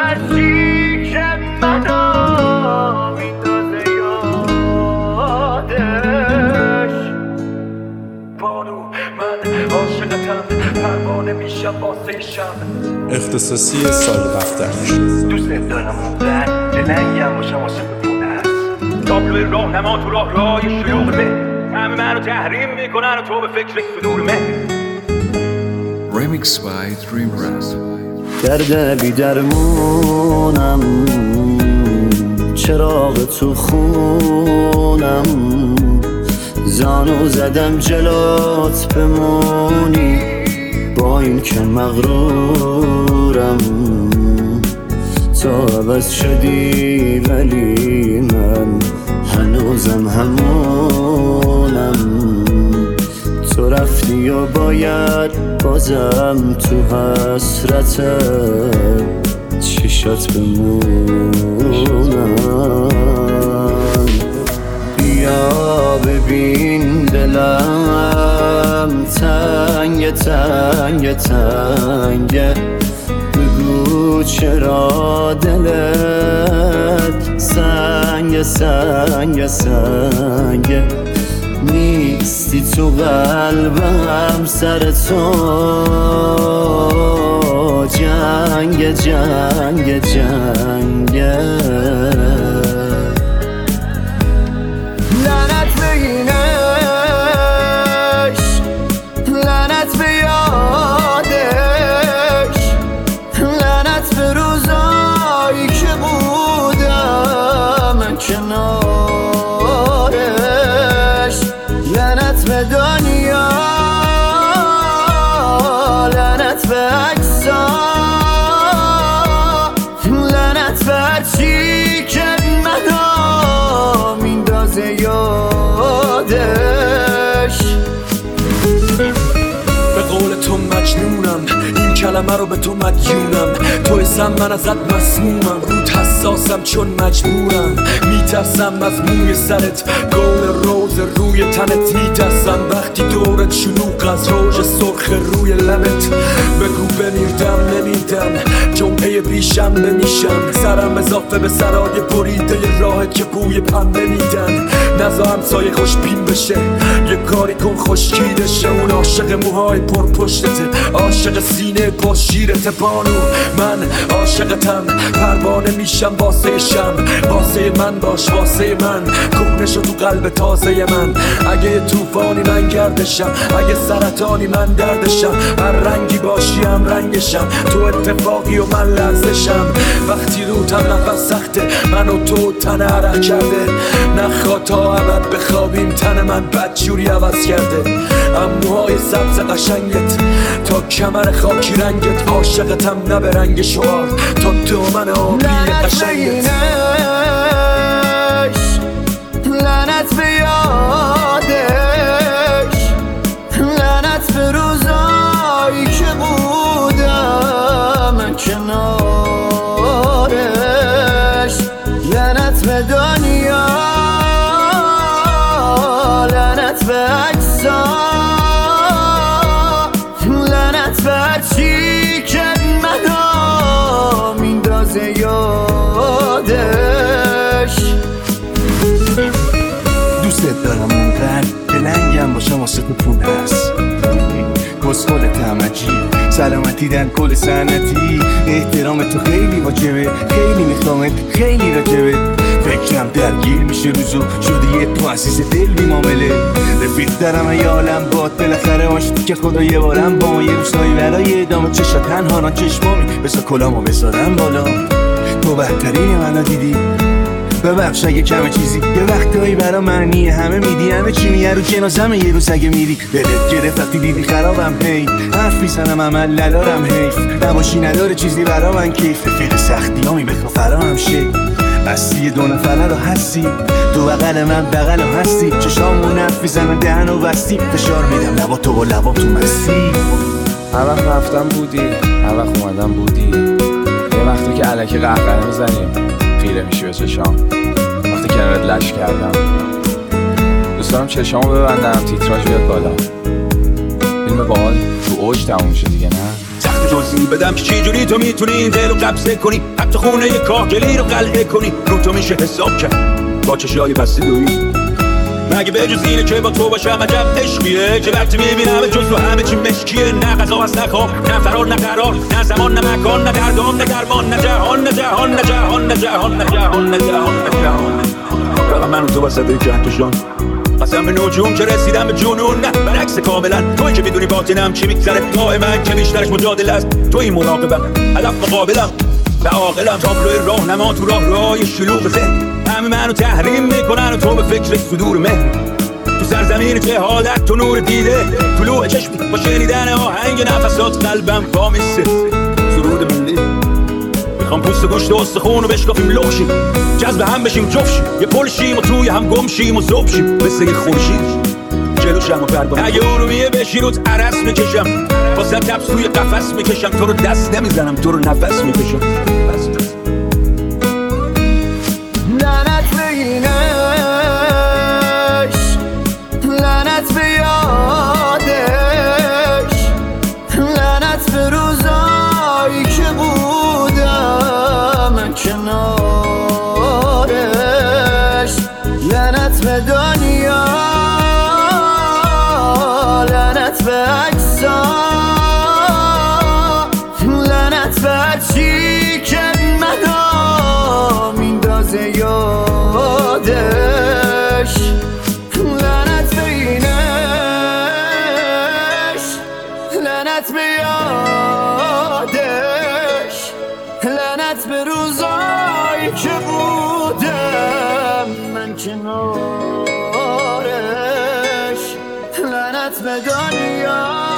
هرچی که منو میندازه یادش. بانو من عاشقتم، پروانه میشم واسه شب. اختصاصی سال رفتنش. دوست دارم اون بر دلنگم باشم عاشق پونه هست. تابلوی راهنما تو راه شیوع به همه منو تحریم میکنن و تو به فکر صدور من. Remix by Dream Rap. درد بی درمونم، چراغ تو خونم، زانو زدم جلات بمونی، با این که مغرورم. تو عوض شدی ولی من هنوزم همونم. تو رفتی و باید بازم تو حسرت چشات بمونم. بیا ببین دلم تنگ تنگ تنگه، بگو چرا دلت سنگ سنگ سنگه. نیستی تو قلبم، سر تو جنگ جنگ جنگه. لعنت به اینش، لعنت به یادش، لعنت به روزایی که بودم کنارش، لعنت به دنیا، لعنت به عکسا، لعنت به هرچی که منو میندازه یادش. به قول تو مجنونم، این کلمه رو به تو مدیونم. تو اسم من ازت مسمومم، رود حساسم چون مجبورم. میترسم از موی سرت، گل روز روی تنت. میترسم وقتی دورت شلوغ از روژ سرخ روی لبت. بگو بمیردم نمیدم، جمعه بیشنبه میشم. سرم اضافه به سرای بریده راه که بوی پنبه میدن. نزا همسایه خوش پین بشه، یه کاری کن خشکیده شه. اون عاشق موهای پر پشتته، عاشق سینه با شیرت. بانو من عاشقتم، پروانه میشم واسه شم. واسه من باش واسه من، کهنه شو تو قلب تازه من. اگه طوفانی من گردشم، اگه سرطانی من دردشم. هر رنگی باشی هم رنگشم، تو اتفاقی و من لرزشم. وقتی روتم نفس سخته، من و تو تن عرق کرده. نخواه تا ابد بخوابیم، تن من بدجوری عوض کرده. اموهای سبز قشنگت تا کمر خاکی رنگت. عاشقتم نه به رنگ شعار، تا دامن آبی قشنگت. لعنت به یادش، لعنت به روزایی که بودم کنارش، لعنت به دنیا، لعنت به عکسا، لعنت به هرچی که منو میندازه یادش. دوست دارم اونقدر که لنگم باشم واسه تو پونه هست. کسخل تمجی، سلامتی در کل سنتی. احترام تو خیلی واجبه، خیلی میخوامت، خیلی راجبه. فکرم درگیر میشه روزو، شده یه تو عزیز دل بی معامله. رفیق دارم ایالم باد، بالاخره آشتی که خدا یه بارم با یه روزایی برای ادامه. چشا تنها نا چشمامی، بسا کلامو بذارم بالا. تو بهترین منو دیدی، ببخش اگه کمه چیزی. یه وقتایی برا معنی همه میدی، همه چی میه رو جنازمه. یه روز اگه میری دلت گرفت وقتی دیدی خرابم. هی حرف میزنم عمل ندارم، حیف نباشی نداره چیزی برا من کیف. رفیق سختی هامی بخوا فراهم شه، بستی دو نفره رو هستی. تو بغل من بغل رو هستی، چشامون حرف میزنن دهن و بستی. فشار میدم لبا تو و لبا تو مستی. هر وقت رفتم بودی، هر وقت اومدم بودی. یه وقتی که الکی قهقه میزنیم خیره میشی به چشام. وقتی کنارت لش کردم دوست دارم چشامو ببندم، تیتراژ بیاد بالا. فیلم باحال تو اوج تموم میشه دیگه، نه؟ سخته توضیح بدم که چجوری تو میتونی این دل رو قبضه کنی، حتی خونه یه کاهگلی رو قلعه کنی. رو تو میشه حساب کرد با چشای بسته دویی، مگه به جز اینه که با تو باشم عجب عشقیه که وقتی میبینم جز تو همه چی مشکیه. نه غذا هست نه خواب نه فرار نه قرار، نه زمان نه مکان نه دردام نه درمان، نه جهان نه جهان نه جهان نه جهان نه جهان نه جهان نه جهان. فقط من و تو وسط کهکشان، قسم به نجوم که رسیدم به جنون. نه برعکس کاملا توی که میدونی باطنم چی میگذره، دائم من که بیشترش مجادل است. توی مراقبم هدف مقابلم و عاقلم، تابلوی راهنما تو راه شلوغ ذهن. همه منو تحریم میکنن و تو به فکر صدور مهر. تو سرزمین جهالت تو نور دیده، طلوع چشمی با شنیدن آهنگ نفسات قلبم پا میسته. سرود ملی میخوام پوست گوشت و استخون رو بشکافیم لغشیم، جذب هم بشیم جفشیم، یه پل شیم و توی هم گم شیم و ذوب شیم مثل یه خورشید جلو شم و پربان. اگه ارومیه بشی روت عرس میکشم، واسه تبس توی قفس میکشم، تو رو دست نمیزنم تو رو نفس میکشم. لعنت به اینش، لعنت به یادش، لعنت به روزایی که بودم کنارش، لعنت به دنیا، لعنت به اجزا، لعنت به هرچی که منو میندازه یادش، لعنت به اینش، لعنت به یادش، لعنت به روزایی که بودم من کنارش، لعنت به دنیا.